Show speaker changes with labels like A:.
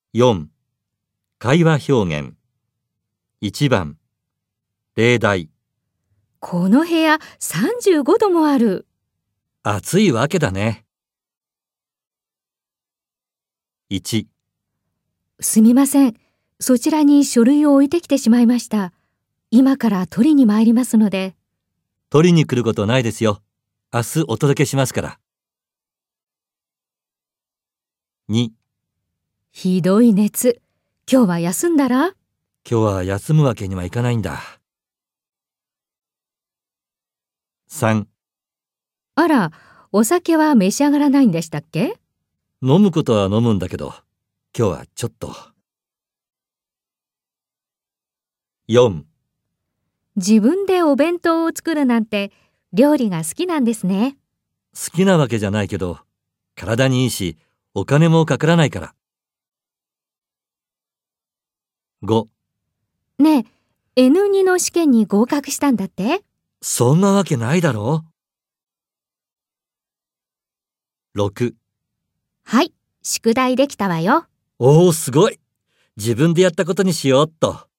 A: 4. 会話表現。1番、例題。
B: この部屋35度もある。
A: 暑いわけだね。1、
B: すみません。そちらに書類を置いてきてしまいました。今から取りに参りますので。
A: 取りに来ることないですよ。明日お届けしますから。2、
B: ひどい熱。今日は休んだら？
A: 今日は休むわけにはいかないんだ。3、
B: あら、お酒は召し上がらないんでしたっけ？
A: 飲むことは飲むんだけど、今日はちょっと。4、
B: 自分でお弁当を作るなんて料理が好きなんですね。
A: 好きなわけじゃないけど、体にいいし、お金もかからないから。5、
B: ねえ、N2 の試験に合格したんだって？
A: そんなわけないだろう。6、
B: はい、宿題できたわよ。
A: おーすごい。自分でやったことにしようっと。